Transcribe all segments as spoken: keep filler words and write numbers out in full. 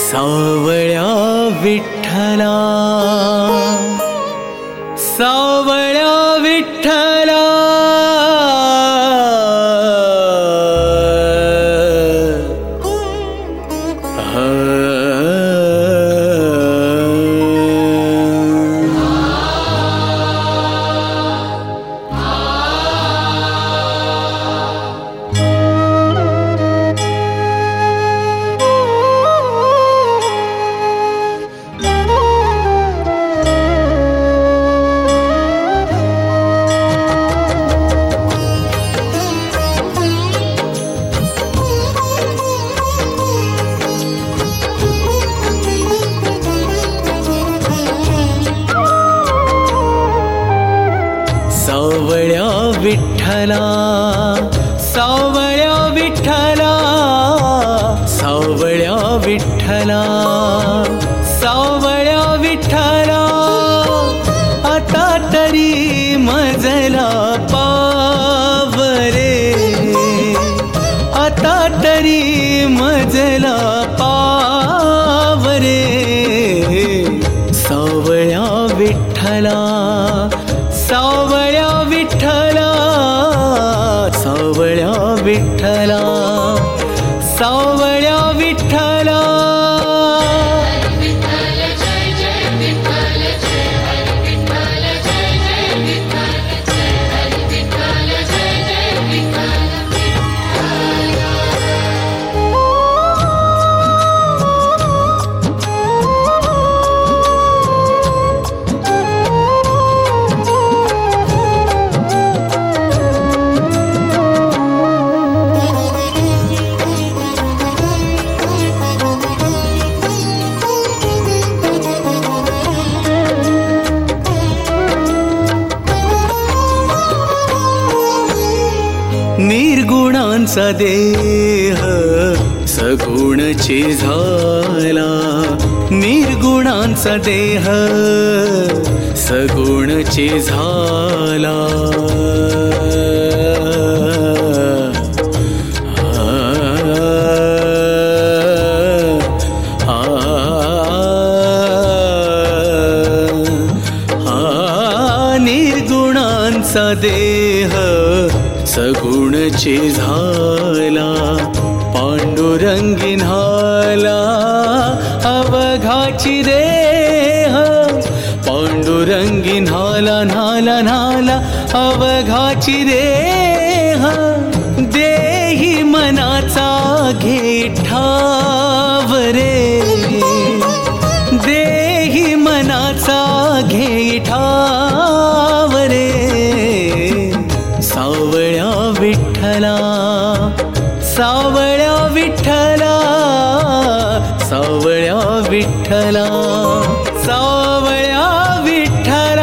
सावळ्या विठ्ठला, सावळ्या विठ्ठला, सावळ्या विठ्ठला, सावळ्या विठ्ठला, सावळ्या विठ्ठला, सावळ्या विठ्ठला, आता तरी मजला पावरे, आता तरी मजला पावरे, सावळ्या विठ्ठला, सावळ्या विठ्ठला, सावळ्या विठ्ठला, सावळ्या विठ्ठला, निर्गुणांचा देह सगुणचे झाला, निर्गुणांचा देह सगुणचे झाला, आ, आ, आ, निर्गुणांचा देह सगुणचे झाला, पांडुरंगी न्हाला अवघाची देह, पांडुरंगी न्हाला न्हाला न्हाला अवघाची देह, देही मनाचा घे ठावरे, देही मनाचा घे ठावरे, सावळ्या विठ्ठला, सावळ्या विठ्ठला, सावळ्या विठ्ठला, सावळ्या विठ्ठला,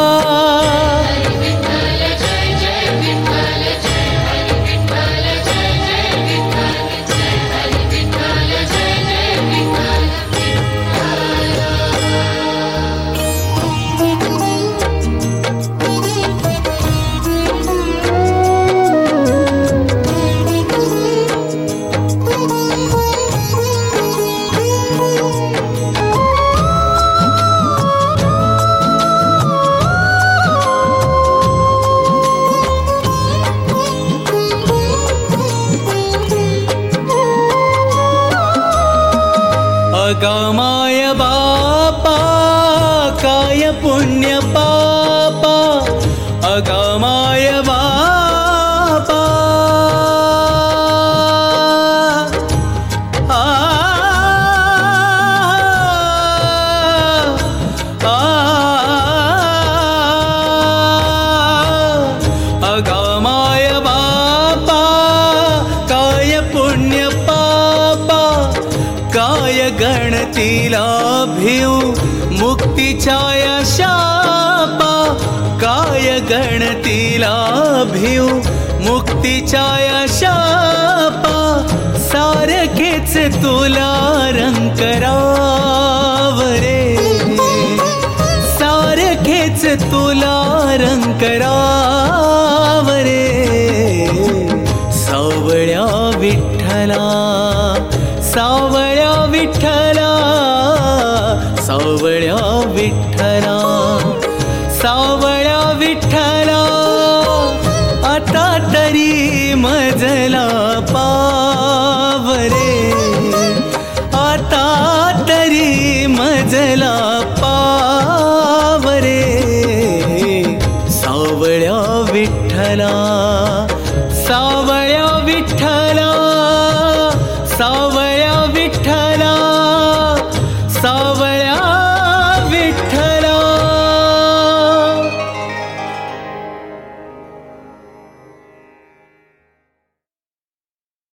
अगमाय बापा काय पुण्य पापा, अगमाय बापा, आ, आ, अगमाय बापा काय पुण्य पापा, काय गणतीला भिऊ मुक्तीच्या या शापा, काय गणतीला भिऊ मुक्तीच्या या शापा, सारखेच तुला रंकरावरे, सारखेच तुला रंकरावरे, सावळ्या विठ्ठला, सावळ्या